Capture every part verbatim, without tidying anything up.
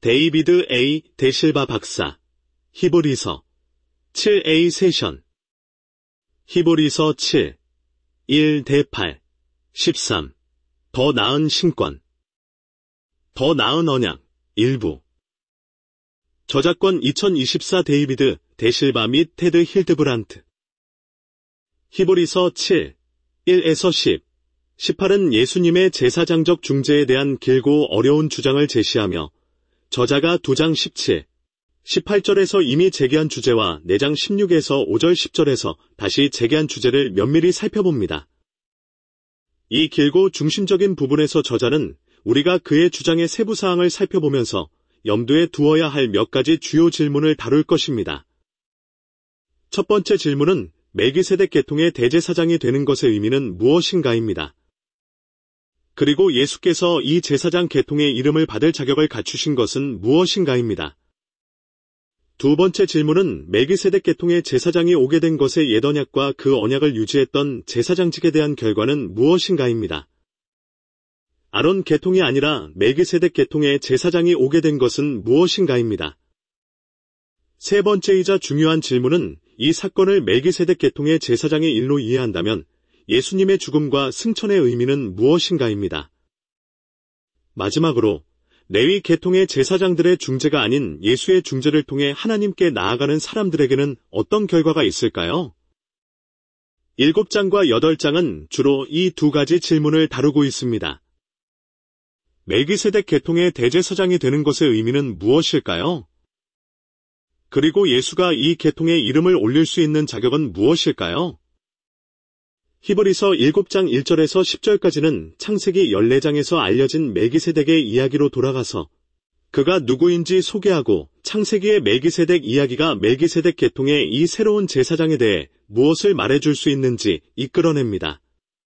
데이비드 A. 데실바 박사, 히브리서 칠 에이 세션, 히브리서 칠, 일 대 팔, 십삼, 더 나은 신권, 더 나은 언약, 일부. 저작권 이천이십사 데이비드 데실바 및 테드 힐드브란트. 히브리서 칠, 일에서 십, 십팔은 예수님의 제사장적 중재에 대한 길고 어려운 주장을 제시하며 저자가 두 장 십칠, 십팔 절에서 이미 제기한 주제와 네 장 십육에서 오 절 십 절에서 다시 제기한 주제를 면밀히 살펴봅니다. 이 길고 중심적인 부분에서 저자는 우리가 그의 주장의 세부 사항을 살펴보면서 염두에 두어야 할 몇 가지 주요 질문을 다룰 것입니다. 첫 번째 질문은 멜기세덱 계통의 대제사장이 되는 것의 의미는 무엇인가입니다. 그리고 예수께서 이 제사장 계통의 이름을 받을 자격을 갖추신 것은 무엇인가입니다. 두 번째 질문은 멜기세덱 계통의 제사장이 오게 된 것의 옛 언약과 그 언약을 유지했던 제사장직에 대한 결과는 무엇인가입니다. 아론 계통이 아니라 멜기세덱 계통의 제사장이 오게 된 것은 무엇인가입니다. 세 번째이자 중요한 질문은 이 사건을 멜기세덱 계통의 제사장의 일로 이해한다면 예수님의 죽음과 승천의 의미는 무엇인가입니다. 마지막으로 레위 계통의 제사장들의 중재가 아닌 예수의 중재를 통해 하나님께 나아가는 사람들에게는 어떤 결과가 있을까요? 일곱 장과 여덟 장은 주로 이 두 가지 질문을 다루고 있습니다. 멜기세덱 계통의 대제사장이 되는 것의 의미는 무엇일까요? 그리고 예수가 이 계통의 이름을 올릴 수 있는 자격은 무엇일까요? 히브리서 일곱 장 일 절에서 십 절까지는 창세기 열네 장에서 알려진 멜기세덱의 이야기로 돌아가서 그가 누구인지 소개하고 창세기의 멜기세덱 이야기가 멜기세덱 계통의 이 새로운 제사장에 대해 무엇을 말해줄 수 있는지 이끌어냅니다.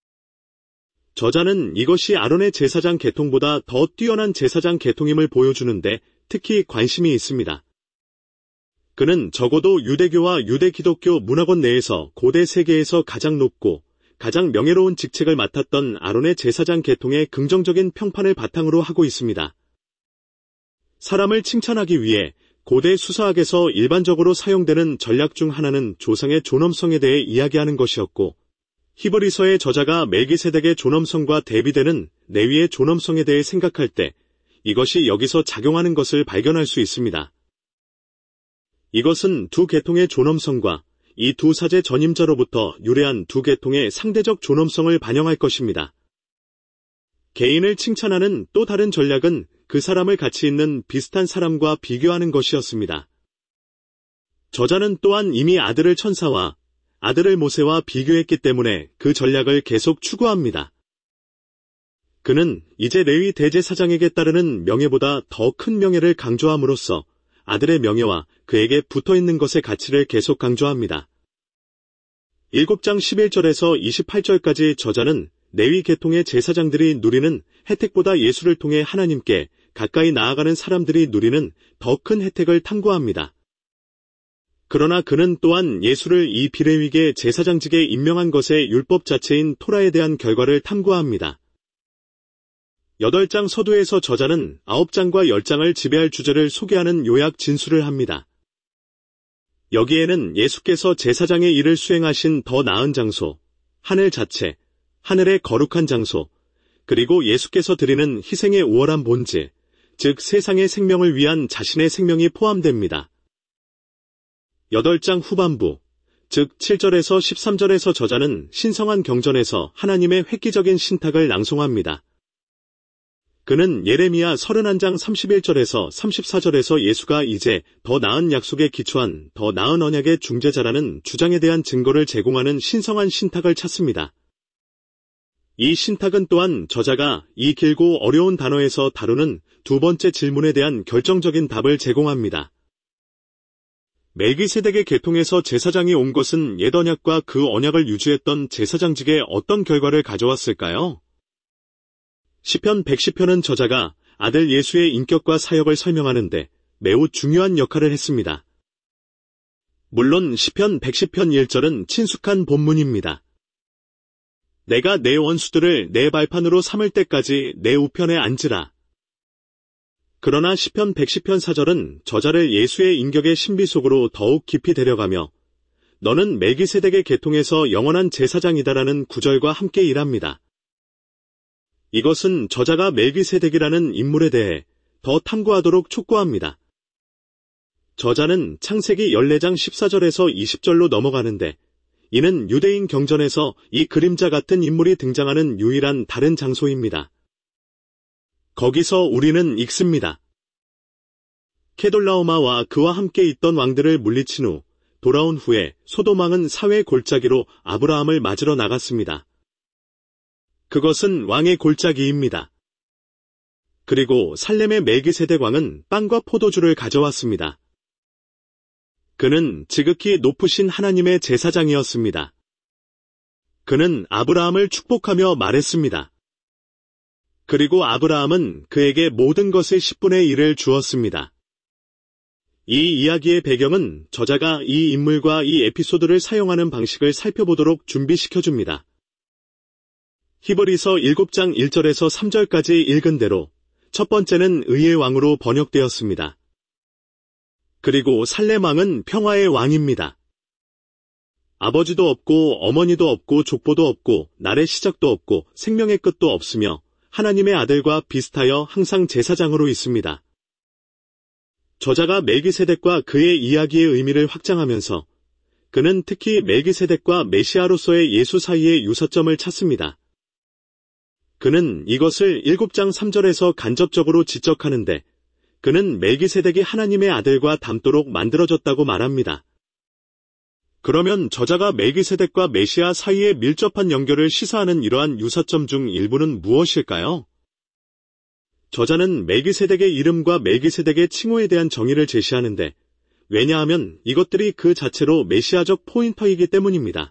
저자는 이것이 아론의 제사장 계통보다 더 뛰어난 제사장 계통임을 보여주는데 특히 관심이 있습니다. 그는 적어도 유대교와 유대 기독교 문화권 내에서 고대 세계에서 가장 높고 가장 명예로운 직책을 맡았던 아론의 제사장 계통의 긍정적인 평판을 바탕으로 하고 있습니다. 사람을 칭찬하기 위해 고대 수사학에서 일반적으로 사용되는 전략 중 하나는 조상의 존엄성에 대해 이야기하는 것이었고, 히브리서의 저자가 멜기세덱의 존엄성과 대비되는 레위의 존엄성에 대해 생각할 때 이것이 여기서 작용하는 것을 발견할 수 있습니다. 이것은 두 계통의 존엄성과 이 두 사제 전임자로부터 유래한 두 계통의 상대적 존엄성을 반영할 것입니다. 개인을 칭찬하는 또 다른 전략은 그 사람을 가치 있는 비슷한 사람과 비교하는 것이었습니다. 저자는 또한 이미 아들을 천사와 아들을 모세와 비교했기 때문에 그 전략을 계속 추구합니다. 그는 이제 레위 대제사장에게 따르는 명예보다 더 큰 명예를 강조함으로써 아들의 명예와 그에게 붙어있는 것의 가치를 계속 강조합니다. 일곱 장 십일 절에서 이십팔 절까지 저자는 레위 계통의 제사장들이 누리는 혜택보다 예수를 통해 하나님께 가까이 나아가는 사람들이 누리는 더 큰 혜택을 탐구합니다. 그러나 그는 또한 예수를 이 비레위계 제사장직에 임명한 것의 율법 자체인 토라에 대한 결과를 탐구합니다. 여덟 장 서두에서 저자는 아홉 장과 열 장을 지배할 주제를 소개하는 요약 진술을 합니다. 여기에는 예수께서 제사장의 일을 수행하신 더 나은 장소, 하늘 자체, 하늘의 거룩한 장소, 그리고 예수께서 드리는 희생의 우월한 본질, 즉 세상의 생명을 위한 자신의 생명이 포함됩니다. 여덟 장 후반부, 즉 칠 절에서 십삼 절에서 저자는 신성한 경전에서 하나님의 획기적인 신탁을 낭송합니다. 그는 예레미야 서른한 장 삼십일 절에서 삼십사 절에서 예수가 이제 더 나은 약속에 기초한 더 나은 언약의 중재자라는 주장에 대한 증거를 제공하는 신성한 신탁을 찾습니다. 이 신탁은 또한 저자가 이 길고 어려운 단어에서 다루는 두 번째 질문에 대한 결정적인 답을 제공합니다. 멜기세덱의 계통에서 제사장이 온 것은 옛 언약과 그 언약을 유지했던 제사장직에 어떤 결과를 가져왔을까요? 시편 백십 편은 저자가 아들 예수의 인격과 사역을 설명하는데 매우 중요한 역할을 했습니다. 물론 시편 백십 편 일 절은 친숙한 본문입니다. 내가 내 원수들을 내 발판으로 삼을 때까지 내 우편에 앉으라. 그러나 시편 백십 편 사 절은 저자를 예수의 인격의 신비 속으로 더욱 깊이 데려가며 너는 멜기세덱의 계통에서 영원한 제사장이다라는 구절과 함께 일합니다. 이것은 저자가 멜기세덱이라는 인물에 대해 더 탐구하도록 촉구합니다. 저자는 창세기 십사 장 십사 절에서 이십 절로 넘어가는데 이는 유대인 경전에서 이 그림자 같은 인물이 등장하는 유일한 다른 장소입니다. 거기서 우리는 읽습니다. 케돌라오마와 그와 함께 있던 왕들을 물리친 후 돌아온 후에 소돔왕은 사회 골짜기로 아브라함을 맞으러 나갔습니다. 그것은 왕의 골짜기입니다. 그리고 살렘의 멜기세덱 왕은 빵과 포도주를 가져왔습니다. 그는 지극히 높으신 하나님의 제사장이었습니다. 그는 아브라함을 축복하며 말했습니다. 그리고 아브라함은 그에게 모든 것의 십분의 일을 주었습니다. 이 이야기의 배경은 저자가 이 인물과 이 에피소드를 사용하는 방식을 살펴보도록 준비시켜줍니다. 히브리서 일곱 장 일 절에서 삼 절까지 읽은 대로 첫 번째는 의의 왕으로 번역되었습니다. 그리고 살렘 왕은 평화의 왕입니다. 아버지도 없고 어머니도 없고 족보도 없고 날의 시작도 없고 생명의 끝도 없으며 하나님의 아들과 비슷하여 항상 제사장으로 있습니다. 저자가 멜기세덱과 그의 이야기의 의미를 확장하면서 그는 특히 멜기세덱과 메시아로서의 예수 사이의 유사점을 찾습니다. 그는 이것을 일곱 장 삼 절에서 간접적으로 지적하는데 그는 멜기세덱이 하나님의 아들과 닮도록 만들어졌다고 말합니다. 그러면 저자가 멜기세덱과 메시아 사이의 밀접한 연결을 시사하는 이러한 유사점 중 일부는 무엇일까요? 저자는 멜기세덱의 이름과 멜기세덱의 칭호에 대한 정의를 제시하는데 왜냐하면 이것들이 그 자체로 메시아적 포인터이기 때문입니다.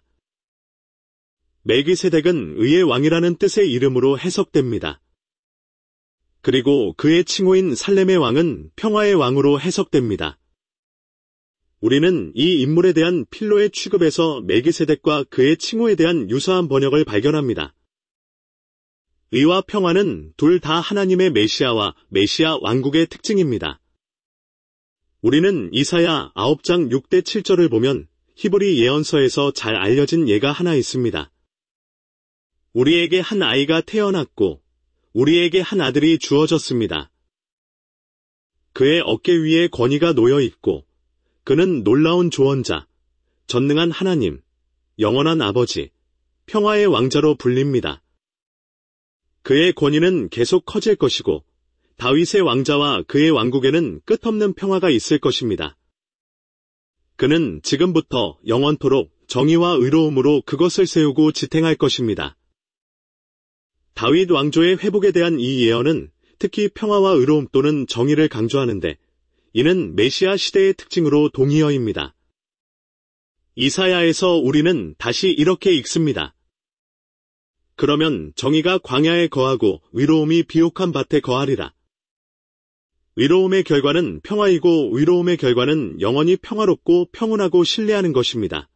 멜기세덱은 의의 왕이라는 뜻의 이름으로 해석됩니다. 그리고 그의 칭호인 살렘의 왕은 평화의 왕으로 해석됩니다. 우리는 이 인물에 대한 필로의 취급에서 멜기세덱과 그의 칭호에 대한 유사한 번역을 발견합니다. 의와 평화는 둘 다 하나님의 메시아와 메시아 왕국의 특징입니다. 우리는 이사야 아홉 장 육 대 칠 절을 보면 히브리 예언서에서 잘 알려진 예가 하나 있습니다. 우리에게 한 아이가 태어났고 우리에게 한 아들이 주어졌습니다. 그의 어깨 위에 권위가 놓여 있고 그는 놀라운 조언자, 전능한 하나님, 영원한 아버지, 평화의 왕자로 불립니다. 그의 권위는 계속 커질 것이고 다윗의 왕자와 그의 왕국에는 끝없는 평화가 있을 것입니다. 그는 지금부터 영원토록 정의와 의로움으로 그것을 세우고 지탱할 것입니다. 다윗 왕조의 회복에 대한 이 예언은 특히 평화와 의로움 또는 정의를 강조하는데 이는 메시아 시대의 특징으로 동의어입니다. 이사야에서 우리는 다시 이렇게 읽습니다. 그러면 정의가 광야에 거하고 의로움이 비옥한 밭에 거하리라. 의로움의 결과는 평화이고 의로움의 결과는 영원히 평화롭고 평온하고 신뢰하는 것입니다.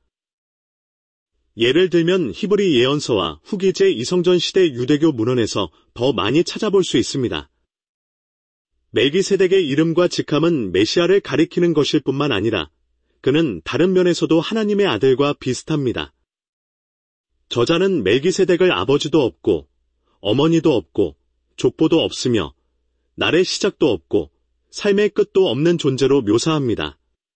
예를 들면 히브리 예언서와 후기 제이성전 시대 유대교 문헌에서 더 많이 찾아볼 수 있습니다. 멜기세덱의 이름과 직함은 메시아를 가리키는 것일 뿐만 아니라 그는 다른 면에서도 하나님의 아들과 비슷합니다. 저자는 멜기세덱을 아버지도 없고 어머니도 없고 족보도 없으며 날의 시작도 없고 삶의 끝도 없는 존재로 묘사합니다.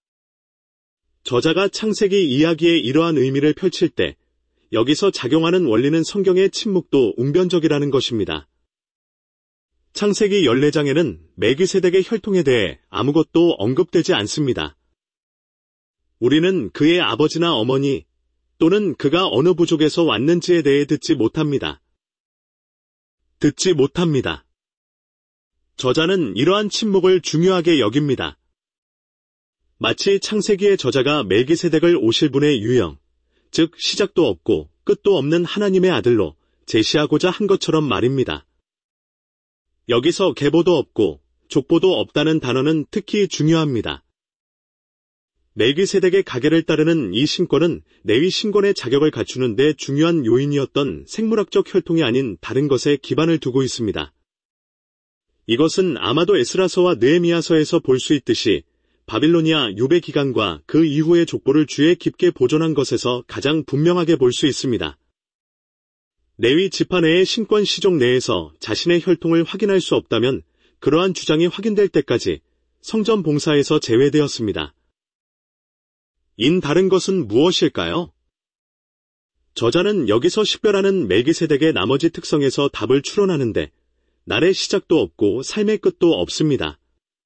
저자가 창세기 이야기의 이러한 의미를 펼칠 때 여기서 작용하는 원리는 성경의 침묵도 웅변적이라는 것입니다. 창세기 십사 장에는 멜기세덱의 혈통에 대해 아무것도 언급되지 않습니다. 우리는 그의 아버지나 어머니 또는 그가 어느 부족에서 왔는지에 대해 듣지 못합니다. 듣지 못합니다. 저자는 이러한 침묵을 중요하게 여깁니다. 마치 창세기의 저자가 멜기세덱을 오실 분의 유형, 즉 시작도 없고 끝도 없는 하나님의 아들로 제시하고자 한 것처럼 말입니다. 여기서 계보도 없고 족보도 없다는 단어는 특히 중요합니다. 멜기세덱의 가계를 따르는 이 신권은 레위 신권의 자격을 갖추는 데 중요한 요인이었던 생물학적 혈통이 아닌 다른 것에 기반을 두고 있습니다. 이것은 아마도 에스라서와 느헤미야서에서 볼 수 있듯이 바빌로니아 유배 기간과 그 이후의 족보를 주에 깊게 보존한 것에서 가장 분명하게 볼 수 있습니다. 레위 지파 내의 신권 시족 내에서 자신의 혈통을 확인할 수 없다면 그러한 주장이 확인될 때까지 성전 봉사에서 제외되었습니다. 인 다른 것은 무엇일까요? 저자는 여기서 식별하는 멜기세덱의 나머지 특성에서 답을 추론하는데 날의 시작도 없고 삶의 끝도 없습니다.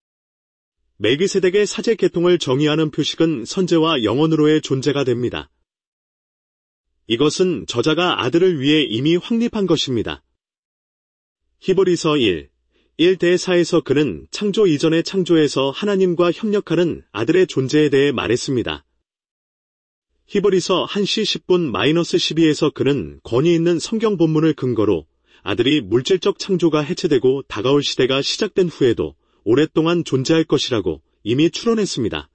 멜기세덱의 사제 계통을 정의하는 표식은 선제와 영원으로의 존재가 됩니다. 이것은 저자가 아들을 위해 이미 확립한 것입니다. 히브리서 일, 일 대 사에서 그는 창조 이전의 창조에서 하나님과 협력하는 아들의 존재에 대해 말했습니다. 히브리서 일 시 십 분 십이에서 그는 권위 있는 성경 본문을 근거로 아들이 물질적 창조가 해체되고 다가올 시대가 시작된 후에도 오랫동안 존재할 것이라고 이미 추론했습니다.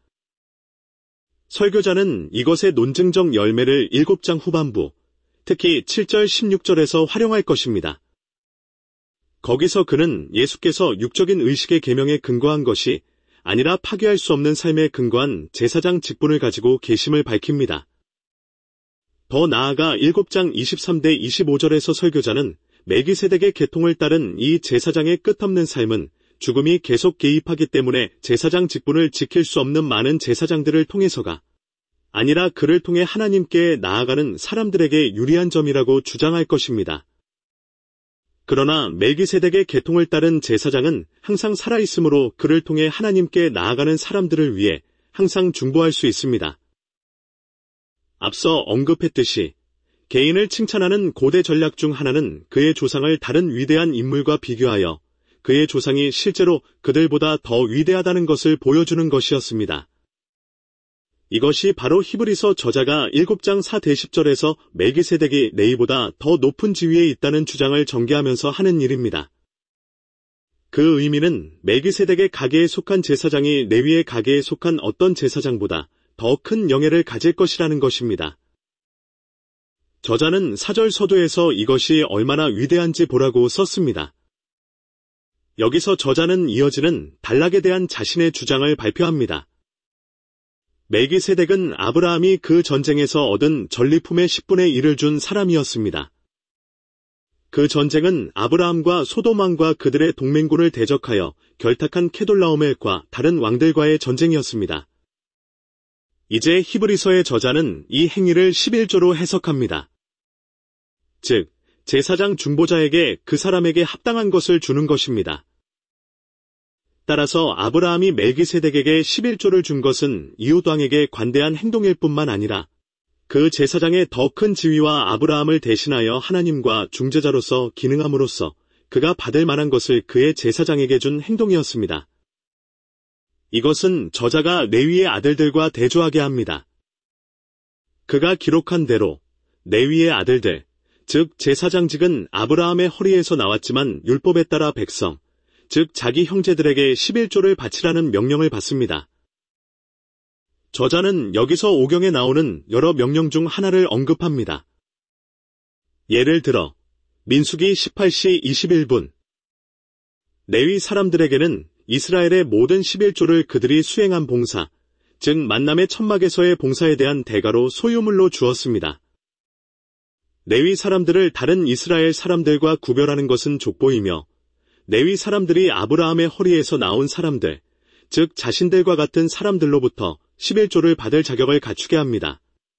설교자는 이것의 논증적 열매를 일곱 장 후반부, 특히 칠 절 십육 절에서 활용할 것입니다. 거기서 그는 예수께서 육적인 의식의 계명에 근거한 것이 아니라 파괴할 수 없는 삶에 근거한 제사장 직분을 가지고 계심을 밝힙니다. 더 나아가 일곱 장 이십삼 대 이십오 절에서 설교자는 멜기세덱의 계통을 따른 이 제사장의 끝없는 삶은 죽음이 계속 개입하기 때문에 제사장 직분을 지킬 수 없는 많은 제사장들을 통해서가 아니라 그를 통해 하나님께 나아가는 사람들에게 유리한 점이라고 주장할 것입니다. 그러나 멜기세덱의 계통을 따른 제사장은 항상 살아있으므로 그를 통해 하나님께 나아가는 사람들을 위해 항상 중보할 수 있습니다. 앞서 언급했듯이 개인을 칭찬하는 고대 전략 중 하나는 그의 조상을 다른 위대한 인물과 비교하여 그의 조상이 실제로 그들보다 더 위대하다는 것을 보여주는 것이었습니다. 이것이 바로 히브리서 저자가 일곱 장 사 대 십 절에서 멜기세덱이 레위보다 더 높은 지위에 있다는 주장을 전개하면서 하는 일입니다. 그 의미는 멜기세덱의 가계에 속한 제사장이 레위의 가계에 속한 어떤 제사장보다 더 큰 영예를 가질 것이라는 것입니다. 저자는 사절 서두에서 이것이 얼마나 위대한지 보라고 썼습니다. 여기서 저자는 이어지는 단락에 대한 자신의 주장을 발표합니다. 멜기세덱은 아브라함이 그 전쟁에서 얻은 전리품의 십분의 일을 준 사람이었습니다. 그 전쟁은 아브라함과 소돔왕과 그들의 동맹군을 대적하여 결탁한 케돌라오멜과 다른 왕들과의 전쟁이었습니다. 이제 히브리서의 저자는 이 행위를 십일 조로 해석합니다. 즉, 제사장 중보자에게 그 사람에게 합당한 것을 주는 것입니다. 따라서 아브라함이 멜기세덱에게 십일 조를 준 것은 이웃 왕에게 관대한 행동일 뿐만 아니라 그 제사장의 더 큰 지위와 아브라함을 대신하여 하나님과 중재자로서 기능함으로써 그가 받을 만한 것을 그의 제사장에게 준 행동이었습니다. 이것은 저자가 레위의 아들들과 대조하게 합니다. 그가 기록한 대로 레위의 아들들, 즉 제사장직은 아브라함의 허리에서 나왔지만 율법에 따라 백성, 즉 자기 형제들에게 십일 조를 바치라는 명령을 받습니다. 저자는 여기서 오경에 나오는 여러 명령 중 하나를 언급합니다. 예를 들어 민수기 십팔 시 이십일 분 레위 사람들에게는 이스라엘의 모든 십일 조를 그들이 수행한 봉사, 즉 만남의 천막에서의 봉사에 대한 대가로 소유물로 주었습니다. 레위 사람들을 다른 이스라엘 사람들과 구별하는 것은 족보이며 레위 사람들이 아브라함의 허리에서 나온 사람들, 즉 자신들과 같은 사람들로부터 십일 조를 받을 자격을 갖추게 합니다.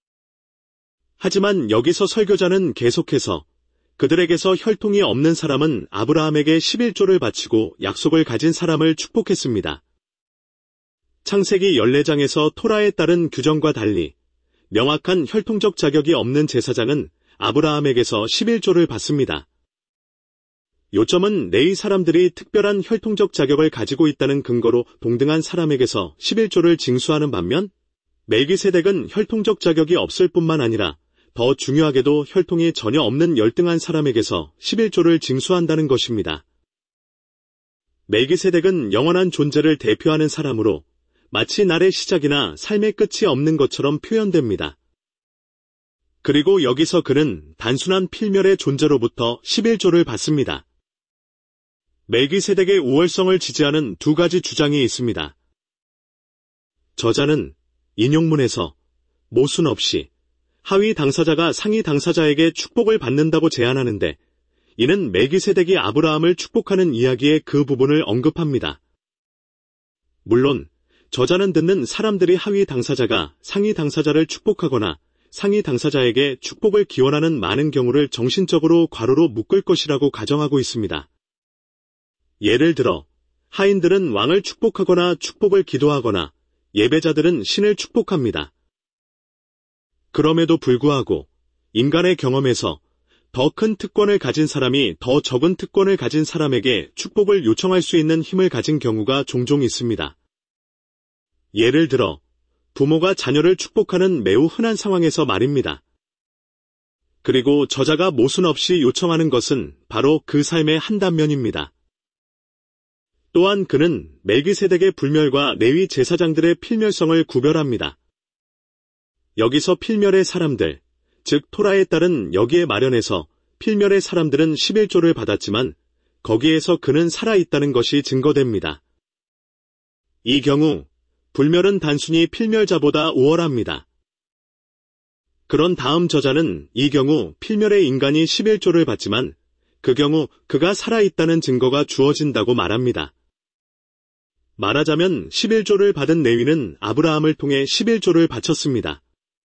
하지만 여기서 설교자는 계속해서 그들에게서 혈통이 없는 사람은 아브라함에게 십일 조를 바치고 약속을 가진 사람을 축복했습니다. 창세기 십사 장에서 토라에 따른 규정과 달리 명확한 혈통적 자격이 없는 제사장은 아브라함에게서 십일 조를 받습니다. 요점은 레위 사람들이 특별한 혈통적 자격을 가지고 있다는 근거로 동등한 사람에게서 십일 조를 징수하는 반면 멜기세덱은 혈통적 자격이 없을 뿐만 아니라 더 중요하게도 혈통이 전혀 없는 열등한 사람에게서 십일 조를 징수한다는 것입니다. 멜기세덱은 영원한 존재를 대표하는 사람으로 마치 날의 시작이나 삶의 끝이 없는 것처럼 표현됩니다. 그리고 여기서 그는 단순한 필멸의 존재로부터 십일 조를 받습니다. 멜기세덱의 우월성을 지지하는 두 가지 주장이 있습니다. 저자는 인용문에서 모순 없이 하위 당사자가 상위 당사자에게 축복을 받는다고 제안하는데, 이는 멜기세덱이 아브라함을 축복하는 이야기의 그 부분을 언급합니다. 물론 저자는 듣는 사람들이 하위 당사자가 상위 당사자를 축복하거나 상위 당사자에게 축복을 기원하는 많은 경우를 정신적으로 괄호로 묶을 것이라고 가정하고 있습니다. 예를 들어 하인들은 왕을 축복하거나 축복을 기도하거나 예배자들은 신을 축복합니다. 그럼에도 불구하고 인간의 경험에서 더 큰 특권을 가진 사람이 더 적은 특권을 가진 사람에게 축복을 요청할 수 있는 힘을 가진 경우가 종종 있습니다. 예를 들어 부모가 자녀를 축복하는 매우 흔한 상황에서 말입니다. 그리고 저자가 모순 없이 요청하는 것은 바로 그 삶의 한 단면입니다. 또한 그는 멜기세덱의 불멸과 레위 제사장들의 필멸성을 구별합니다. 여기서 필멸의 사람들, 즉 토라에 따른 여기에 마련해서 필멸의 사람들은 십일조를 받았지만 거기에서 그는 살아있다는 것이 증거됩니다. 이 경우 불멸은 단순히 필멸자보다 우월합니다. 그런 다음 저자는 이 경우 필멸의 인간이 십일조를 받지만 그 경우 그가 살아있다는 증거가 주어진다고 말합니다. 말하자면 십일조를 받은 레위는 아브라함을 통해 십일조를 바쳤습니다.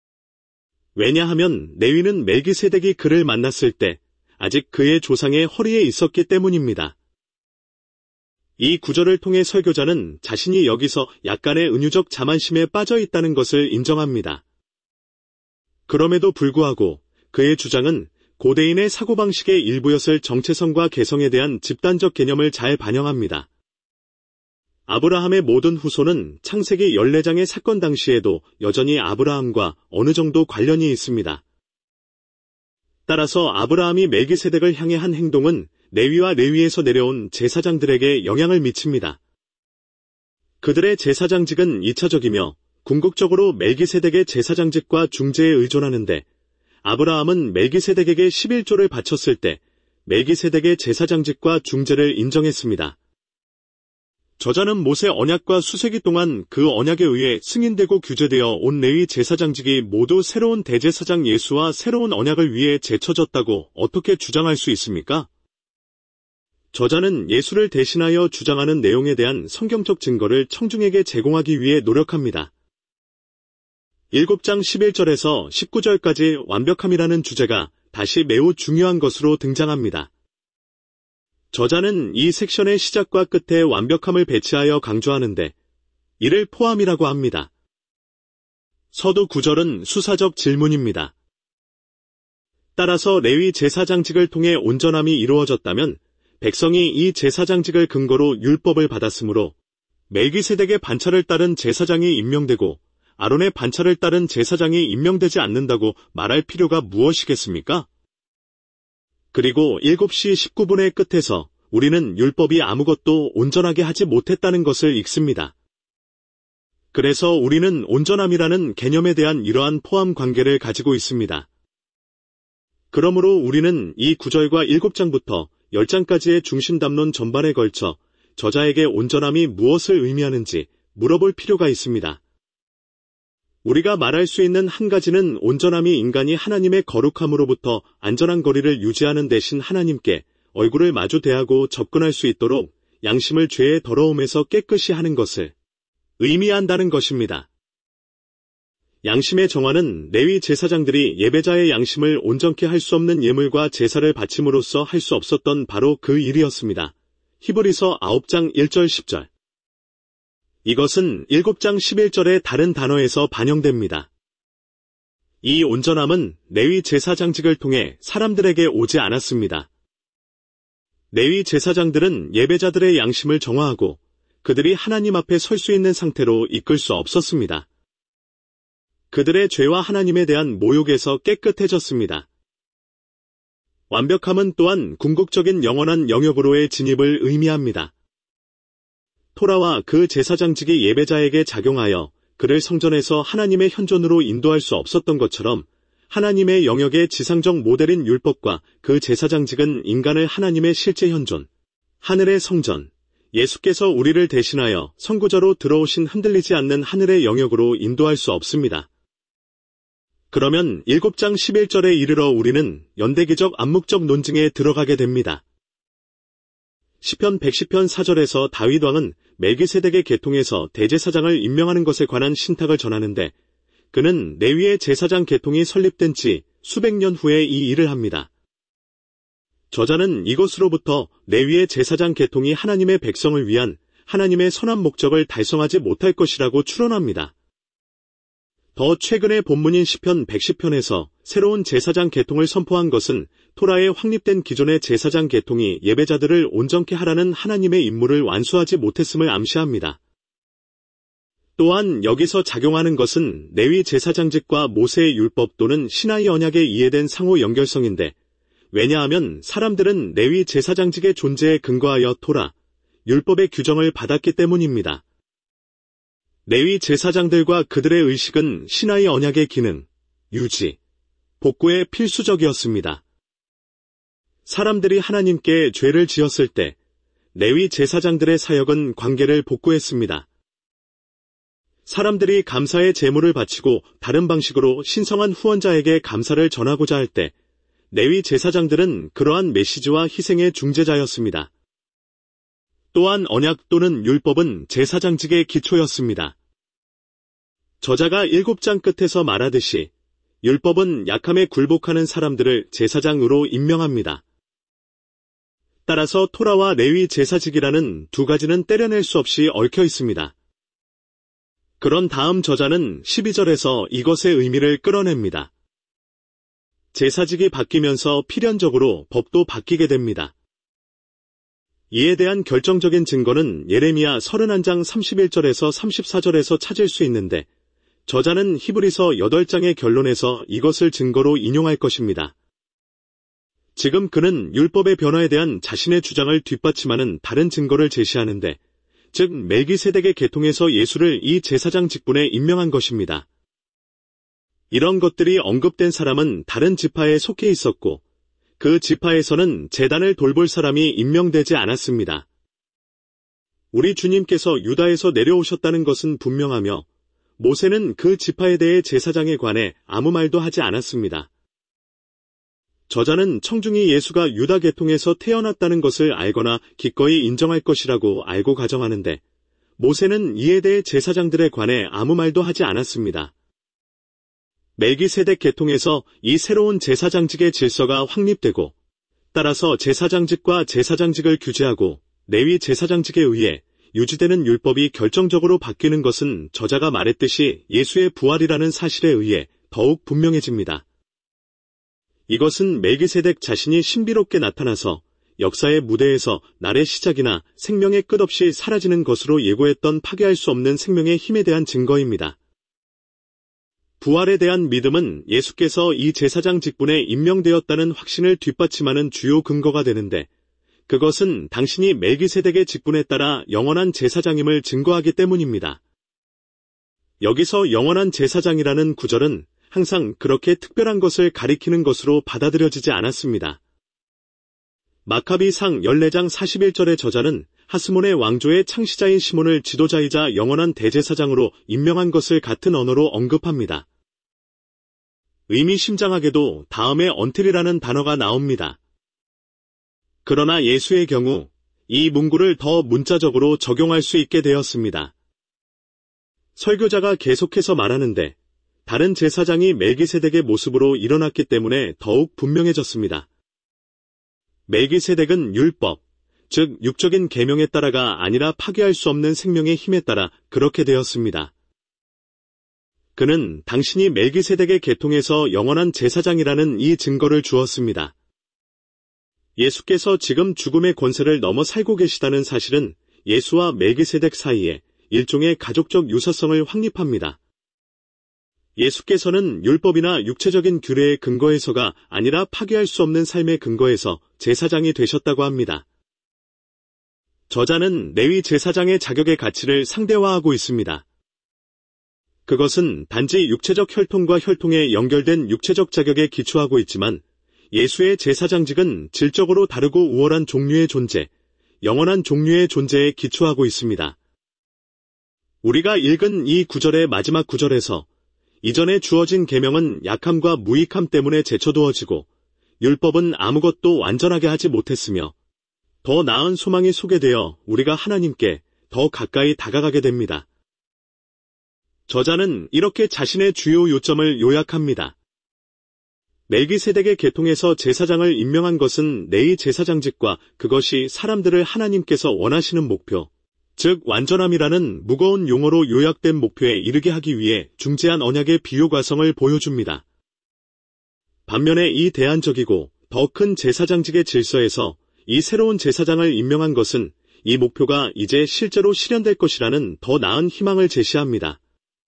왜냐하면 레위는 멜기세덱이 그를 만났을 때 아직 그의 조상의 허리에 있었기 때문입니다. 이 구절을 통해 설교자는 자신이 여기서 약간의 은유적 자만심에 빠져 있다는 것을 인정합니다. 그럼에도 불구하고 그의 주장은 고대인의 사고방식의 일부였을 정체성과 개성에 대한 집단적 개념을 잘 반영합니다. 아브라함의 모든 후손은 창세기 열네 장의 사건 당시에도 여전히 아브라함과 어느 정도 관련이 있습니다. 따라서 아브라함이 멜기세덱을 향해 한 행동은 레위와 레위에서 내려온 제사장들에게 영향을 미칩니다. 그들의 제사장직은 이차적이며 궁극적으로 멜기세덱의 제사장직과 중재에 의존하는데, 아브라함은 멜기세덱에게 십일조를 바쳤을 때 멜기세덱의 제사장직과 중재를 인정했습니다. 저자는 모세 언약과 수세기 동안 그 언약에 의해 승인되고 규제되어 온 레위 제사장직이 모두 새로운 대제사장 예수와 새로운 언약을 위해 제쳐졌다고 어떻게 주장할 수 있습니까? 저자는 예수를 대신하여 주장하는 내용에 대한 성경적 증거를 청중에게 제공하기 위해 노력합니다. 일곱 장 십일 절에서 십구 절까지 완벽함이라는 주제가 다시 매우 중요한 것으로 등장합니다. 저자는 이 섹션의 시작과 끝에 완벽함을 배치하여 강조하는데 이를 포함이라고 합니다. 서두 구 절은 수사적 질문입니다. 따라서 레위 제사장직을 통해 온전함이 이루어졌다면 백성이 이 제사장직을 근거로 율법을 받았으므로 멜기세덱의 반차를 따른 제사장이 임명되고 아론의 반차를 따른 제사장이 임명되지 않는다고 말할 필요가 무엇이겠습니까? 그리고 일곱 시 십구 분의 끝에서 우리는 율법이 아무것도 온전하게 하지 못했다는 것을 읽습니다. 그래서 우리는 온전함이라는 개념에 대한 이러한 포함 관계를 가지고 있습니다. 그러므로 우리는 이 구 절과 일곱 장부터 십 장까지의 중심 담론 전반에 걸쳐 저자에게 온전함이 무엇을 의미하는지 물어볼 필요가 있습니다. 우리가 말할 수 있는 한 가지는 온전함이 인간이 하나님의 거룩함으로부터 안전한 거리를 유지하는 대신 하나님께 얼굴을 마주 대하고 접근할 수 있도록 양심을 죄의 더러움에서 깨끗이 하는 것을 의미한다는 것입니다. 양심의 정화는 레위 제사장들이 예배자의 양심을 온전케 할 수 없는 예물과 제사를 바침으로써 할 수 없었던 바로 그 일이었습니다. 히브리서 아홉 장 일 절 십 절. 이것은 일곱 장 십일 절의 다른 단어에서 반영됩니다. 이 온전함은 레위 제사장직을 통해 사람들에게 오지 않았습니다. 레위 제사장들은 예배자들의 양심을 정화하고 그들이 하나님 앞에 설 수 있는 상태로 이끌 수 없었습니다. 그들의 죄와 하나님에 대한 모욕에서 깨끗해졌습니다. 완벽함은 또한 궁극적인 영원한 영역으로의 진입을 의미합니다. 토라와 그 제사장직이 예배자에게 작용하여 그를 성전에서 하나님의 현존으로 인도할 수 없었던 것처럼 하나님의 영역의 지상적 모델인 율법과 그 제사장직은 인간을 하나님의 실제 현존, 하늘의 성전, 예수께서 우리를 대신하여 선구자로 들어오신 흔들리지 않는 하늘의 영역으로 인도할 수 없습니다. 그러면 일곱 장 십일 절에 이르러 우리는 연대기적 암묵적 논증에 들어가게 됩니다. 시편 백십 편 사 절에서 다윗 왕은 멜기세덱의 계통에서 대제사장을 임명하는 것에 관한 신탁을 전하는데 그는 레위의 제사장 계통이 설립된 지 수백 년 후에 이 일을 합니다. 저자는 이것으로부터 레위의 제사장 계통이 하나님의 백성을 위한 하나님의 선한 목적을 달성하지 못할 것이라고 추론합니다. 더 최근의 본문인 시편 백십 편에서 새로운 제사장 계통을 선포한 것은 토라에 확립된 기존의 제사장 계통이 예배자들을 온전케 하라는 하나님의 임무를 완수하지 못했음을 암시합니다. 또한 여기서 작용하는 것은 레위 제사장직과 모세의 율법 또는 시나이 언약에 이해된 상호 연결성인데 왜냐하면 사람들은 레위 제사장직의 존재에 근거하여 토라, 율법의 규정을 받았기 때문입니다. 레위 제사장들과 그들의 의식은 시나이 언약의 기능, 유지, 복구에 필수적이었습니다. 사람들이 하나님께 죄를 지었을 때 레위 제사장들의 사역은 관계를 복구했습니다. 사람들이 감사의 제물을 바치고 다른 방식으로 신성한 후원자에게 감사를 전하고자 할 때 레위 제사장들은 그러한 메시지와 희생의 중재자였습니다. 또한 언약 또는 율법은 제사장직의 기초였습니다. 저자가 일곱 장 끝에서 말하듯이 율법은 약함에 굴복하는 사람들을 제사장으로 임명합니다. 따라서 토라와 레위 제사직이라는 두 가지는 떼려낼 수 없이 얽혀 있습니다. 그런 다음 저자는 십이 절에서 이것의 의미를 끌어냅니다. 제사직이 바뀌면서 필연적으로 법도 바뀌게 됩니다. 이에 대한 결정적인 증거는 예레미야 서른한 장 삼십일 절에서 삼십사 절에서 찾을 수 있는데 저자는 히브리서 여덟 장의 결론에서 이것을 증거로 인용할 것입니다. 지금 그는 율법의 변화에 대한 자신의 주장을 뒷받침하는 다른 증거를 제시하는데 즉 멜기세덱의 계통에서 예수를 이 제사장 직분에 임명한 것입니다. 이런 것들이 언급된 사람은 다른 지파에 속해 있었고 그 지파에서는 제단을 돌볼 사람이 임명되지 않았습니다. 우리 주님께서 유다에서 내려오셨다는 것은 분명하며 모세는 그 지파에 대해 제사장에 관해 아무 말도 하지 않았습니다. 저자는 청중이 예수가 유다 계통에서 태어났다는 것을 알거나 기꺼이 인정할 것이라고 알고 가정하는데 모세는 이에 대해 제사장들에 관해 아무 말도 하지 않았습니다. 멜기세덱 계통에서 이 새로운 제사장직의 질서가 확립되고 따라서 제사장직과 제사장직을 규제하고 레위 제사장직에 의해 유지되는 율법이 결정적으로 바뀌는 것은 저자가 말했듯이 예수의 부활이라는 사실에 의해 더욱 분명해집니다. 이것은 멜기세덱 자신이 신비롭게 나타나서 역사의 무대에서 날의 시작이나 생명의 끝없이 사라지는 것으로 예고했던 파괴할 수 없는 생명의 힘에 대한 증거입니다. 부활에 대한 믿음은 예수께서 이 제사장 직분에 임명되었다는 확신을 뒷받침하는 주요 근거가 되는데 그것은 당신이 멜기세덱의 직분에 따라 영원한 제사장임을 증거하기 때문입니다. 여기서 영원한 제사장이라는 구절은 항상 그렇게 특별한 것을 가리키는 것으로 받아들여지지 않았습니다. 마카비상 십사 장 사십일 절의 저자는 하스몬의 왕조의 창시자인 시몬을 지도자이자 영원한 대제사장으로 임명한 것을 같은 언어로 언급합니다. 의미심장하게도 다음에 언틸이라는 단어가 나옵니다. 그러나 예수의 경우 이 문구를 더 문자적으로 적용할 수 있게 되었습니다. 설교자가 계속해서 말하는데 다른 제사장이 멜기세덱의 모습으로 일어났기 때문에 더욱 분명해졌습니다. 멜기세덱은 율법, 즉 육적인 계명에 따라가 아니라 파괴할 수 없는 생명의 힘에 따라 그렇게 되었습니다. 그는 당신이 멜기세덱의 계통에서 영원한 제사장이라는 이 증거를 주었습니다. 예수께서 지금 죽음의 권세를 넘어 살고 계시다는 사실은 예수와 멜기세덱 사이에 일종의 가족적 유사성을 확립합니다. 예수께서는 율법이나 육체적인 규례의 근거에서가 아니라 파괴할 수 없는 삶의 근거에서 제사장이 되셨다고 합니다. 저자는 레위 제사장의 자격의 가치를 상대화하고 있습니다. 그것은 단지 육체적 혈통과 혈통에 연결된 육체적 자격에 기초하고 있지만 예수의 제사장직은 질적으로 다르고 우월한 종류의 존재, 영원한 종류의 존재에 기초하고 있습니다. 우리가 읽은 이 구절의 마지막 구절에서 이전에 주어진 계명은 약함과 무익함 때문에 제쳐두어지고 율법은 아무것도 완전하게 하지 못했으며 더 나은 소망이 소개되어 우리가 하나님께 더 가까이 다가가게 됩니다. 저자는 이렇게 자신의 주요 요점을 요약합니다. 멜기세덱의 계통에서 제사장을 임명한 것은 내의 제사장직과 그것이 사람들을 하나님께서 원하시는 목표, 즉 완전함이라는 무거운 용어로 요약된 목표에 이르게 하기 위해 중재한 언약의 비유 과성을 보여줍니다. 반면에 이 대안적이고 더 큰 제사장직의 질서에서 이 새로운 제사장을 임명한 것은 이 목표가 이제 실제로 실현될 것이라는 더 나은 희망을 제시합니다.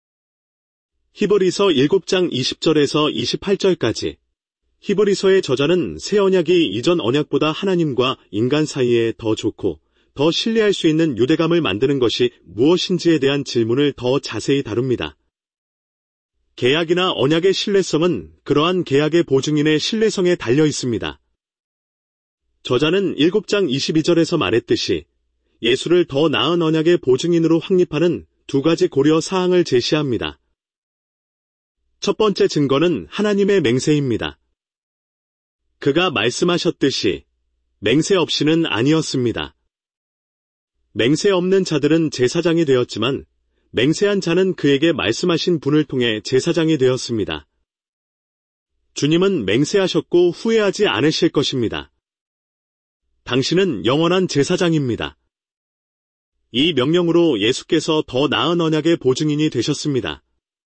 히브리서 일곱 장 이십 절에서 이십팔 절까지 히브리서의 저자는 새 언약이 이전 언약보다 하나님과 인간 사이에 더 좋고 더 신뢰할 수 있는 유대감을 만드는 것이 무엇인지에 대한 질문을 더 자세히 다룹니다. 계약이나 언약의 신뢰성은 그러한 계약의 보증인의 신뢰성에 달려 있습니다. 저자는 일곱 장 이십이 절에서 말했듯이 예수를 더 나은 언약의 보증인으로 확립하는 두 가지 고려 사항을 제시합니다. 첫 번째 증거는 하나님의 맹세입니다. 그가 말씀하셨듯이 맹세 없이는 아니었습니다. 맹세 없는 자들은 제사장이 되었지만 맹세한 자는 그에게 말씀하신 분을 통해 제사장이 되었습니다. 주님은 맹세하셨고 후회하지 않으실 것입니다. 당신은 영원한 제사장입니다. 이 명령으로 예수께서 더 나은 언약의 보증인이 되셨습니다.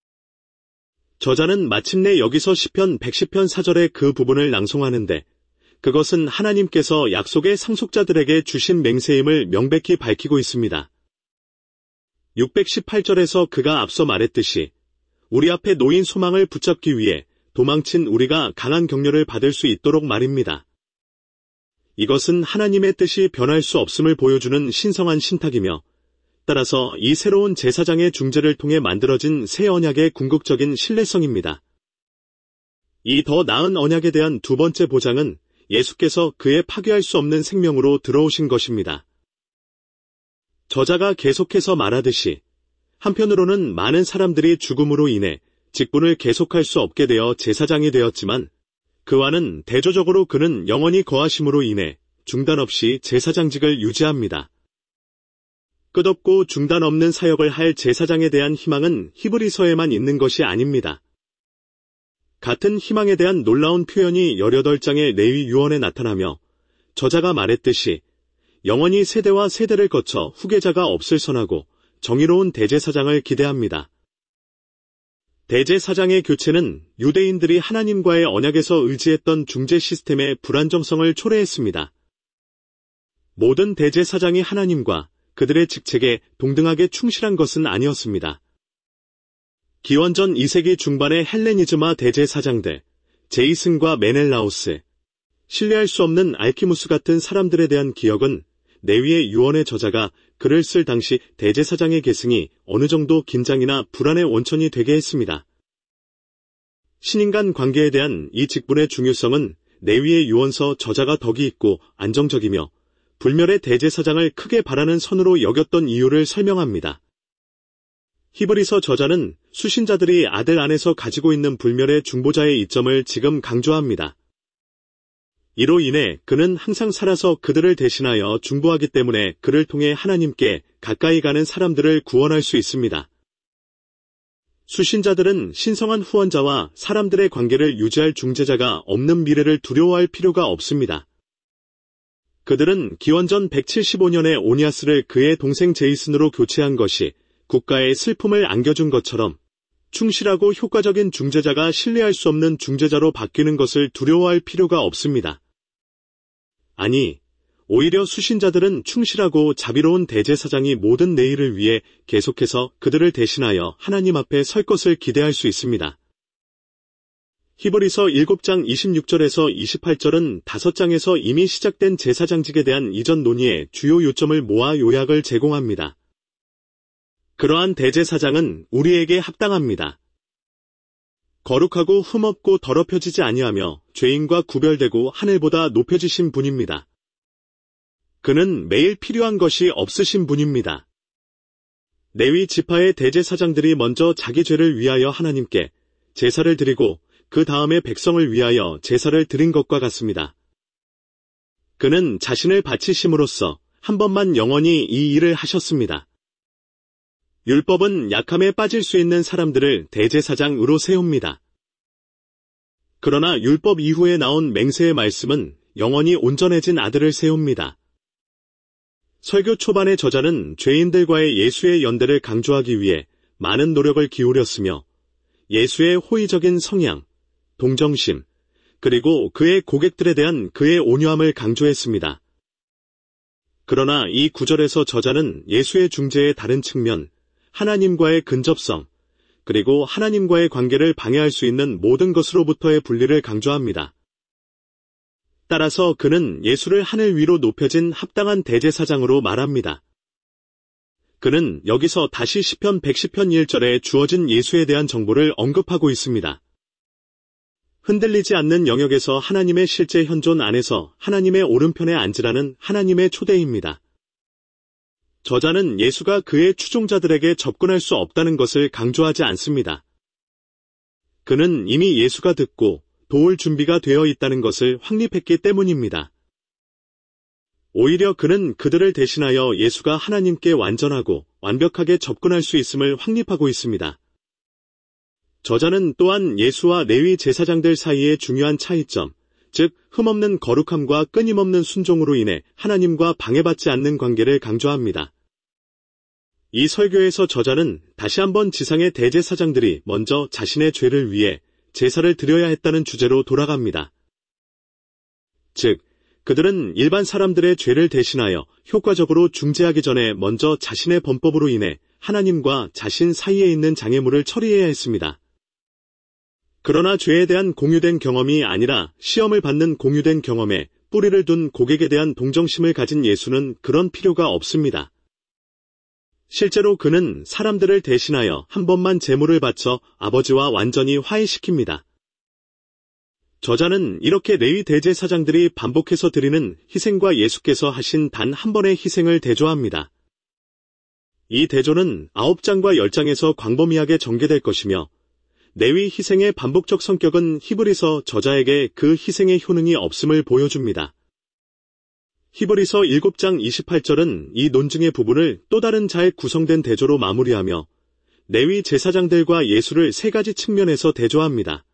저자는 마침내 여기서 시편 백십 편 사 절의 그 부분을 낭송하는데 그것은 하나님께서 약속의 상속자들에게 주신 맹세임을 명백히 밝히고 있습니다. 육백십팔 절에서 그가 앞서 말했듯이 우리 앞에 놓인 소망을 붙잡기 위해 도망친 우리가 강한 격려를 받을 수 있도록 말입니다. 이것은 하나님의 뜻이 변할 수 없음을 보여주는 신성한 신탁이며 따라서 이 새로운 제사장의 중재를 통해 만들어진 새 언약의 궁극적인 신뢰성입니다. 이 더 나은 언약에 대한 두 번째 보장은 예수께서 그의 파괴할 수 없는 생명으로 들어오신 것입니다. 저자가 계속해서 말하듯이 한편으로는 많은 사람들이 죽음으로 인해 직분을 계속할 수 없게 되어 제사장이 되었지만 그와는 대조적으로 그는 영원히 거하심으로 인해 중단 없이 제사장직을 유지합니다. 끝없고 중단 없는 사역을 할 제사장에 대한 희망은 히브리서에만 있는 것이 아닙니다. 같은 희망에 대한 놀라운 표현이 십팔 장의 레위 유언에 나타나며 저자가 말했듯이 영원히 세대와 세대를 거쳐 후계자가 없을 선하고 정의로운 대제사장을 기대합니다. 대제사장의 교체는 유대인들이 하나님과의 언약에서 의지했던 중재 시스템의 불안정성을 초래했습니다. 모든 대제사장이 하나님과 그들의 직책에 동등하게 충실한 것은 아니었습니다. 기원전 이 세기 중반의 헬레니즘화 대제사장들, 제이슨과 메넬라오스, 신뢰할 수 없는 알키무스 같은 사람들에 대한 기억은 레위의 유언의 저자가 글을 쓸 당시 대제사장의 계승이 어느 정도 긴장이나 불안의 원천이 되게 했습니다. 신인간 관계에 대한 이 직분의 중요성은 레위의 유언서 저자가 덕이 있고 안정적이며 불멸의 대제사장을 크게 바라는 선으로 여겼던 이유를 설명합니다. 히브리서 저자는 수신자들이 아들 안에서 가지고 있는 불멸의 중보자의 이점을 지금 강조합니다. 이로 인해 그는 항상 살아서 그들을 대신하여 중보하기 때문에 그를 통해 하나님께 가까이 가는 사람들을 구원할 수 있습니다. 수신자들은 신성한 후원자와 사람들의 관계를 유지할 중재자가 없는 미래를 두려워할 필요가 없습니다. 그들은 기원전 백칠십오 년에 오니아스를 그의 동생 제이슨으로 교체한 것이 국가의 슬픔을 안겨준 것처럼 충실하고 효과적인 중재자가 신뢰할 수 없는 중재자로 바뀌는 것을 두려워할 필요가 없습니다. 아니, 오히려 수신자들은 충실하고 자비로운 대제사장이 모든 내일을 위해 계속해서 그들을 대신하여 하나님 앞에 설 것을 기대할 수 있습니다. 히브리서 일곱 장 이십육 절에서 이십팔 절은 다섯 장에서 이미 시작된 제사장직에 대한 이전 논의의 주요 요점을 모아 요약을 제공합니다. 그러한 대제사장은 우리에게 합당합니다. 거룩하고 흠없고 더럽혀지지 아니하며 죄인과 구별되고 하늘보다 높여지신 분입니다. 그는 매일 필요한 것이 없으신 분입니다. 레위 지파의 대제사장들이 먼저 자기 죄를 위하여 하나님께 제사를 드리고 그 다음에 백성을 위하여 제사를 드린 것과 같습니다. 그는 자신을 바치심으로써 한 번만 영원히 이 일을 하셨습니다. 율법은 약함에 빠질 수 있는 사람들을 대제사장으로 세웁니다. 그러나 율법 이후에 나온 맹세의 말씀은 영원히 온전해진 아들을 세웁니다. 설교 초반의 저자는 죄인들과의 예수의 연대를 강조하기 위해 많은 노력을 기울였으며 예수의 호의적인 성향, 동정심, 그리고 그의 고객들에 대한 그의 온유함을 강조했습니다. 그러나 이 구절에서 저자는 예수의 중재의 다른 측면, 하나님과의 근접성, 그리고 하나님과의 관계를 방해할 수 있는 모든 것으로부터의 분리를 강조합니다. 따라서 그는 예수를 하늘 위로 높여진 합당한 대제사장으로 말합니다. 그는 여기서 다시 시편 백십 편 일 절에 주어진 예수에 대한 정보를 언급하고 있습니다. 흔들리지 않는 영역에서 하나님의 실제 현존 안에서 하나님의 오른편에 앉으라는 하나님의 초대입니다. 저자는 예수가 그의 추종자들에게 접근할 수 없다는 것을 강조하지 않습니다. 그는 이미 예수가 듣고 도울 준비가 되어 있다는 것을 확립했기 때문입니다. 오히려 그는 그들을 대신하여 예수가 하나님께 완전하고 완벽하게 접근할 수 있음을 확립하고 있습니다. 저자는 또한 예수와 레위 제사장들 사이의 중요한 차이점, 즉 흠없는 거룩함과 끊임없는 순종으로 인해 하나님과 방해받지 않는 관계를 강조합니다. 이 설교에서 저자는 다시 한번 지상의 대제사장들이 먼저 자신의 죄를 위해 제사를 드려야 했다는 주제로 돌아갑니다. 즉, 그들은 일반 사람들의 죄를 대신하여 효과적으로 중재하기 전에 먼저 자신의 범법으로 인해 하나님과 자신 사이에 있는 장애물을 처리해야 했습니다. 그러나 죄에 대한 공유된 경험이 아니라 시험을 받는 공유된 경험에 뿌리를 둔 고객에 대한 동정심을 가진 예수는 그런 필요가 없습니다. 실제로 그는 사람들을 대신하여 한 번만 제물을 바쳐 아버지와 완전히 화해시킵니다. 저자는 이렇게 레위 대제사장들이 반복해서 드리는 희생과 예수께서 하신 단 한 번의 희생을 대조합니다. 이 대조는 아홉 장과 열 장에서 광범위하게 전개될 것이며 레위 희생의 반복적 성격은 히브리서 저자에게 그 희생의 효능이 없음을 보여줍니다. 히브리서 일곱 장 이십팔 절은 이 논증의 부분을 또 다른 잘 구성된 대조로 마무리하며 레위 제사장들과 예수를 세 가지 측면에서 대조합니다.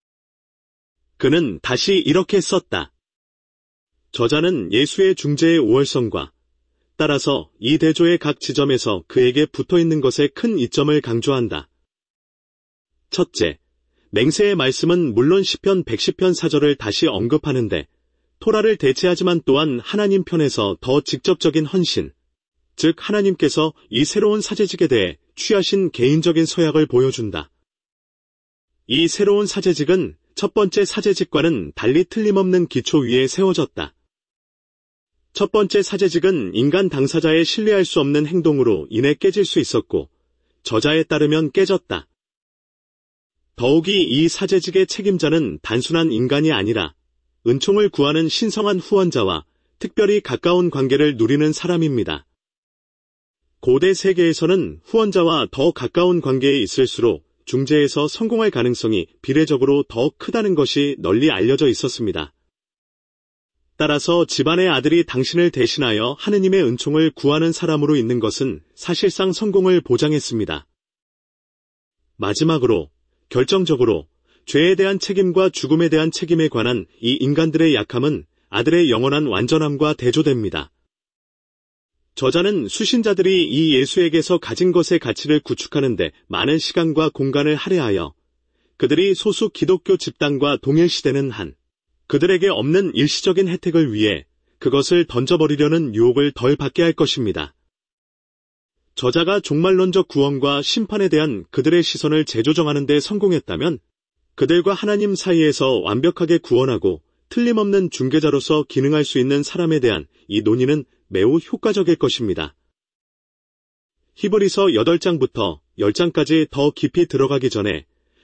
그는 다시 이렇게 썼다. 저자는 예수의 중재의 우월성과 따라서 이 대조의 각 지점에서 그에게 붙어있는 것에 큰 이점을 강조한다. 첫째, 맹세의 말씀은 물론 시편 백십 편 사 절을 다시 언급하는데 토라를 대체하지만 또한 하나님 편에서 더 직접적인 헌신, 즉 하나님께서 이 새로운 사제직에 대해 취하신 개인적인 서약을 보여준다. 이 새로운 사제직은 첫 번째 사제직과는 달리 틀림없는 기초 위에 세워졌다. 첫 번째 사제직은 인간 당사자의 신뢰할 수 없는 행동으로 인해 깨질 수 있었고 저자에 따르면 깨졌다. 더욱이 이 사제직의 책임자는 단순한 인간이 아니라 은총을 구하는 신성한 후원자와 특별히 가까운 관계를 누리는 사람입니다. 고대 세계에서는 후원자와 더 가까운 관계에 있을수록 중재에서 성공할 가능성이 비례적으로 더 크다는 것이 널리 알려져 있었습니다. 따라서 집안의 아들이 당신을 대신하여 하느님의 은총을 구하는 사람으로 있는 것은 사실상 성공을 보장했습니다. 마지막으로, 결정적으로 죄에 대한 책임과 죽음에 대한 책임에 관한 이 인간들의 약함은 아들의 영원한 완전함과 대조됩니다. 저자는 수신자들이 이 예수에게서 가진 것의 가치를 구축하는데 많은 시간과 공간을 할애하여 그들이 소수 기독교 집단과 동일시되는 한 그들에게 없는 일시적인 혜택을 위해 그것을 던져버리려는 유혹을 덜 받게 할 것입니다. 저자가 종말론적 구원과 심판에 대한 그들의 시선을 재조정하는 데 성공했다면 그들과 하나님 사이에서 완벽하게 구원하고 틀림없는 중개자로서 기능할 수 있는 사람에 대한 이 논의는 매우 효과적일 것입니다. 히브리서 여덟 장부터 열 장까지 더 깊이 들어가기 전에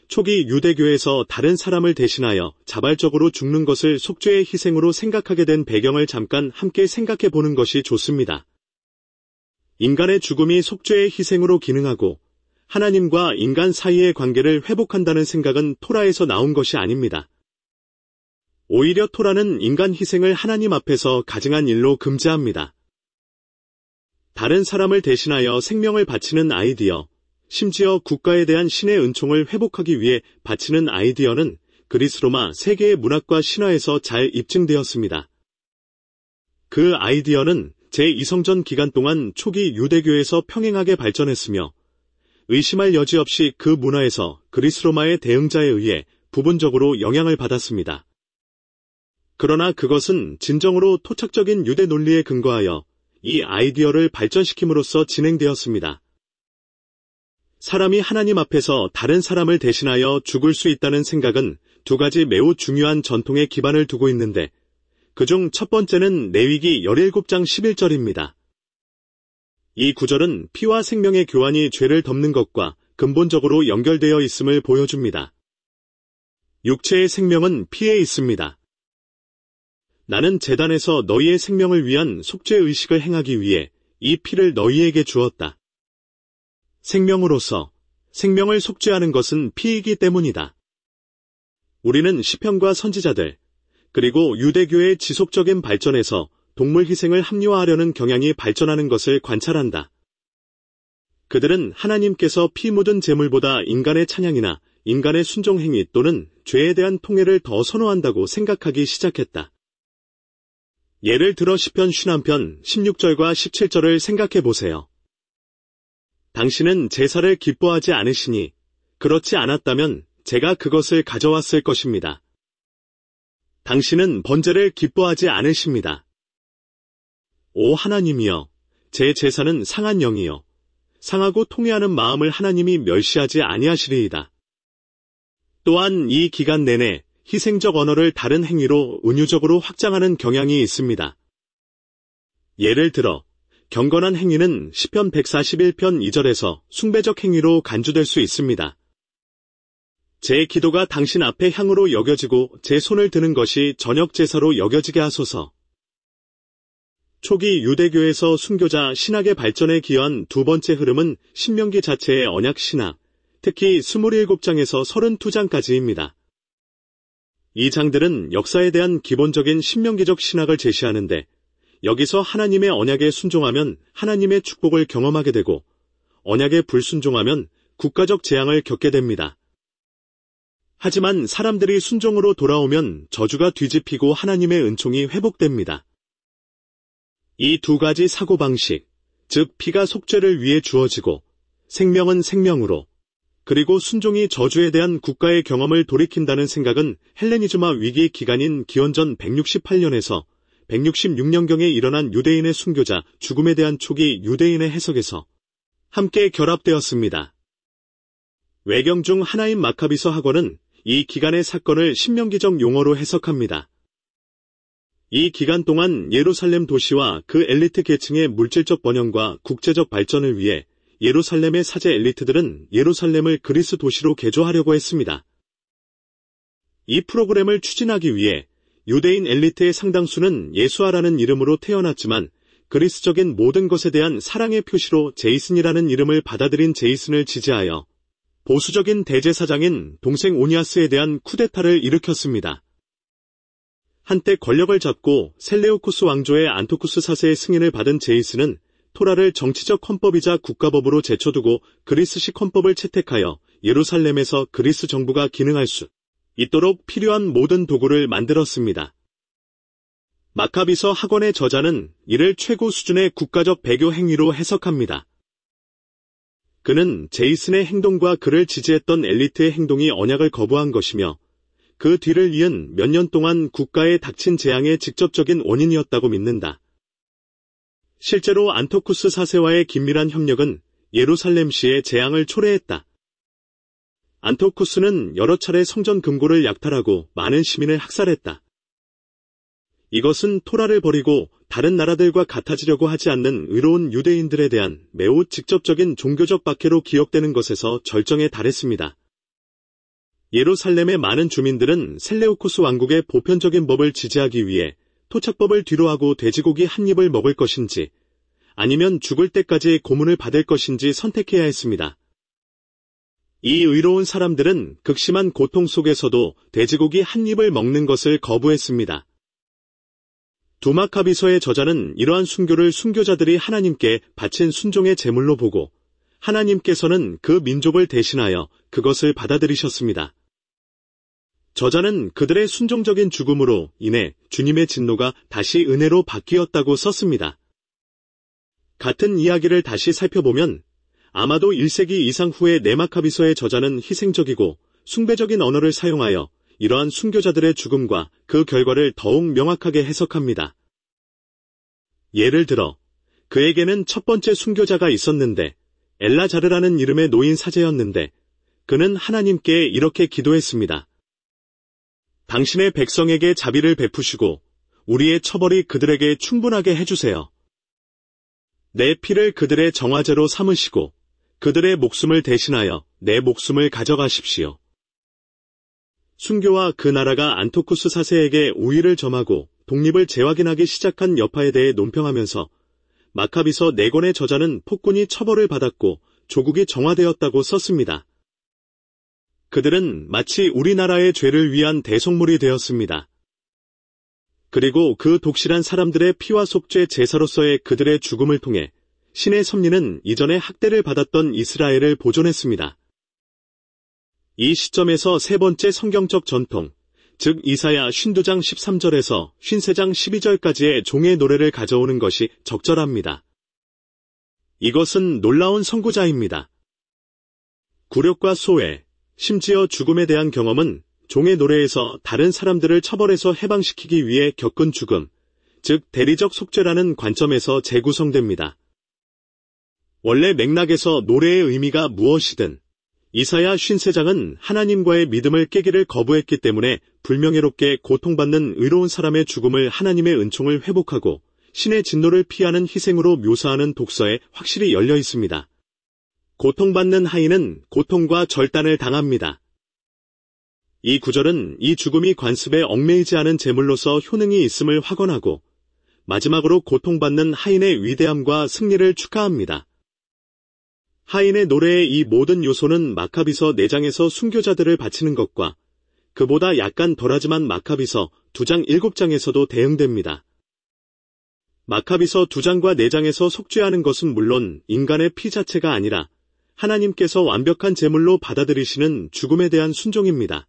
초기 유대교에서 다른 사람을 대신하여 자발적으로 죽는 것을 속죄의 희생으로 생각하게 된 배경을 잠깐 함께 생각해 보는 것이 좋습니다. 인간의 죽음이 속죄의 희생으로 기능하고 하나님과 인간 사이의 관계를 회복한다는 생각은 토라에서 나온 것이 아닙니다. 오히려 토라는 인간 희생을 하나님 앞에서 가증한 일로 금지합니다. 다른 사람을 대신하여 생명을 바치는 아이디어, 심지어 국가에 대한 신의 은총을 회복하기 위해 바치는 아이디어는 그리스 로마 세계의 문학과 신화에서 잘 입증되었습니다. 그 아이디어는 제이 성전 기간 동안 초기 유대교에서 평행하게 발전했으며 의심할 여지 없이 그 문화에서 그리스 로마의 대응자에 의해 부분적으로 영향을 받았습니다. 그러나 그것은 진정으로 토착적인 유대 논리에 근거하여 이 아이디어를 발전시킴으로써 진행되었습니다. 사람이 하나님 앞에서 다른 사람을 대신하여 죽을 수 있다는 생각은 두 가지 매우 중요한 전통에 기반을 두고 있는데 그중 첫 번째는 레위기 십칠 장 십일 절입니다. 이 구절은 피와 생명의 교환이 죄를 덮는 것과 근본적으로 연결되어 있음을 보여줍니다. 육체의 생명은 피에 있습니다. 나는 제단에서 너희의 생명을 위한 속죄 의식을 행하기 위해 이 피를 너희에게 주었다. 생명으로서 생명을 속죄하는 것은 피이기 때문이다. 우리는 시편과 선지자들, 그리고 유대교의 지속적인 발전에서 동물 희생을 합리화하려는 경향이 발전하는 것을 관찰한다. 그들은 하나님께서 피 묻은 제물보다 인간의 찬양이나 인간의 순종행위 또는 죄에 대한 통회를 더 선호한다고 생각하기 시작했다. 예를 들어 시편 오십일 편 십육 절과 십칠 절을 생각해 보세요. 당신은 제사를 기뻐하지 않으시니 그렇지 않았다면 제가 그것을 가져왔을 것입니다. 당신은 번제를 기뻐하지 않으십니다. 오 하나님이여, 제 제사는 상한 영이요 상하고 통회하는 마음을 하나님이 멸시하지 아니하시리이다. 또한 이 기간 내내 희생적 언어를 다른 행위로 은유적으로 확장하는 경향이 있습니다. 예를 들어 경건한 행위는 시편 백사십일 편 이 절에서 숭배적 행위로 간주될 수 있습니다. 제 기도가 당신 앞에 향으로 여겨지고 제 손을 드는 것이 저녁 제사로 여겨지게 하소서. 초기 유대교에서 순교자 신학의 발전에 기여한 두 번째 흐름은 신명기 자체의 언약 신학, 특히 이십칠 장에서 삼십이 장까지입니다. 이 장들은 역사에 대한 기본적인 신명기적 신학을 제시하는데 여기서 하나님의 언약에 순종하면 하나님의 축복을 경험하게 되고 언약에 불순종하면 국가적 재앙을 겪게 됩니다. 하지만 사람들이 순종으로 돌아오면 저주가 뒤집히고 하나님의 은총이 회복됩니다. 이 두 가지 사고방식, 즉 피가 속죄를 위해 주어지고 생명은 생명으로 그리고 순종이 저주에 대한 국가의 경험을 돌이킨다는 생각은 헬레니즘화 위기 기간인 기원전 백육십팔 년에서 백육십육 년경에 일어난 유대인의 순교자 죽음에 대한 초기 유대인의 해석에서 함께 결합되었습니다. 외경 중 하나인 마카비서 학원은 이 기간의 사건을 신명기적 용어로 해석합니다. 이 기간 동안 예루살렘 도시와 그 엘리트 계층의 물질적 번영과 국제적 발전을 위해 예루살렘의 사제 엘리트들은 예루살렘을 그리스 도시로 개조하려고 했습니다. 이 프로그램을 추진하기 위해 유대인 엘리트의 상당수는 예수아라는 이름으로 태어났지만 그리스적인 모든 것에 대한 사랑의 표시로 제이슨이라는 이름을 받아들인 제이슨을 지지하여 보수적인 대제사장인 동생 오니아스에 대한 쿠데타를 일으켰습니다. 한때 권력을 잡고 셀레우쿠스 왕조의 안토쿠스 사 세의 승인을 받은 제이슨은 토라를 정치적 헌법이자 국가법으로 제쳐두고 그리스식 헌법을 채택하여 예루살렘에서 그리스 정부가 기능할 수 있도록 필요한 모든 도구를 만들었습니다. 마카비서 학원의 저자는 이를 최고 수준의 국가적 배교 행위로 해석합니다. 그는 제이슨의 행동과 그를 지지했던 엘리트의 행동이 언약을 거부한 것이며 그 뒤를 이은 몇 년 동안 국가에 닥친 재앙의 직접적인 원인이었다고 믿는다. 실제로 안토쿠스 사 세와의 긴밀한 협력은 예루살렘시의 재앙을 초래했다. 안토쿠스는 여러 차례 성전 금고를 약탈하고 많은 시민을 학살했다. 이것은 토라를 버리고 다른 나라들과 같아지려고 하지 않는 의로운 유대인들에 대한 매우 직접적인 종교적 박해로 기억되는 것에서 절정에 달했습니다. 예루살렘의 많은 주민들은 셀레우코스 왕국의 보편적인 법을 지지하기 위해 토착법을 뒤로하고 돼지고기 한 입을 먹을 것인지 아니면 죽을 때까지 고문을 받을 것인지 선택해야 했습니다. 이 의로운 사람들은 극심한 고통 속에서도 돼지고기 한 입을 먹는 것을 거부했습니다. 두마카비서의 저자는 이러한 순교를 순교자들이 하나님께 바친 순종의 제물로 보고 하나님께서는 그 민족을 대신하여 그것을 받아들이셨습니다. 저자는 그들의 순종적인 죽음으로 인해 주님의 진노가 다시 은혜로 바뀌었다고 썼습니다. 같은 이야기를 다시 살펴보면 아마도 일 세기 이상 후의 네마카비서의 저자는 희생적이고 숭배적인 언어를 사용하여 이러한 순교자들의 죽음과 그 결과를 더욱 명확하게 해석합니다. 예를 들어 그에게는 첫 번째 순교자가 있었는데 엘라자르라는 이름의 노인 사제였는데 그는 하나님께 이렇게 기도했습니다. 당신의 백성에게 자비를 베푸시고 우리의 처벌이 그들에게 충분하게 해주세요. 내 피를 그들의 정화제로 삼으시고 그들의 목숨을 대신하여 내 목숨을 가져가십시오. 순교와 그 나라가 안토쿠스 사세에게 우위를 점하고 독립을 재확인하기 시작한 여파에 대해 논평하면서 마카비서 네 권의 저자는 폭군이 처벌을 받았고 조국이 정화되었다고 썼습니다. 그들은 마치 우리나라의 죄를 위한 대속물이 되었습니다. 그리고 그 독실한 사람들의 피와 속죄 제사로서의 그들의 죽음을 통해 신의 섭리는 이전에 학대를 받았던 이스라엘을 보존했습니다. 이 시점에서 세 번째 성경적 전통, 즉 이사야 오십이 장 십삼 절에서 오십삼 장 십이 절까지의 종의 노래를 가져오는 것이 적절합니다. 이것은 놀라운 선구자입니다. 굴욕과 소외, 심지어 죽음에 대한 경험은 종의 노래에서 다른 사람들을 처벌해서 해방시키기 위해 겪은 죽음, 즉 대리적 속죄라는 관점에서 재구성됩니다. 원래 맥락에서 노래의 의미가 무엇이든 이사야 오십삼 장은 하나님과의 믿음을 깨기를 거부했기 때문에 불명예롭게 고통받는 의로운 사람의 죽음을 하나님의 은총을 회복하고 신의 진노를 피하는 희생으로 묘사하는 독서에 확실히 열려 있습니다. 고통받는 하인은 고통과 절단을 당합니다. 이 구절은 이 죽음이 관습에 얽매이지 않은 제물로서 효능이 있음을 확언하고 마지막으로 고통받는 하인의 위대함과 승리를 축하합니다. 하인의 노래의 이 모든 요소는 마카비서 네 장에서 순교자들을 바치는 것과 그보다 약간 덜하지만 마카비서 이 장 일곱 장에서도 대응됩니다. 마카비서 이 장과 네 장에서 속죄하는 것은 물론 인간의 피 자체가 아니라 하나님께서 완벽한 제물로 받아들이시는 죽음에 대한 순종입니다.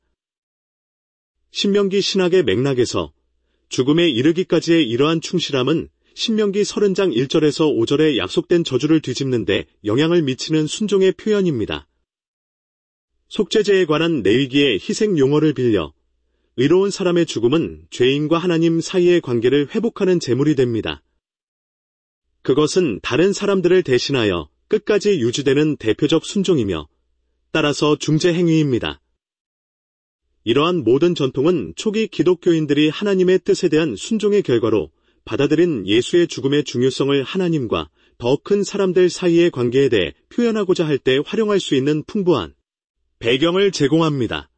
신명기 신학의 맥락에서 죽음에 이르기까지의 이러한 충실함은 신명기 삼십 장 일 절에서 오 절에 약속된 저주를 뒤집는 데 영향을 미치는 순종의 표현입니다. 속죄제에 관한 레위기의 희생 용어를 빌려 의로운 사람의 죽음은 죄인과 하나님 사이의 관계를 회복하는 제물이 됩니다. 그것은 다른 사람들을 대신하여 끝까지 유지되는 대표적 순종이며 따라서 중재 행위입니다. 이러한 모든 전통은 초기 기독교인들이 하나님의 뜻에 대한 순종의 결과로 받아들인 예수의 죽음의 중요성을 하나님과 더 큰 사람들 사이의 관계에 대해 표현하고자 할 때 활용할 수 있는 풍부한 배경을 제공합니다.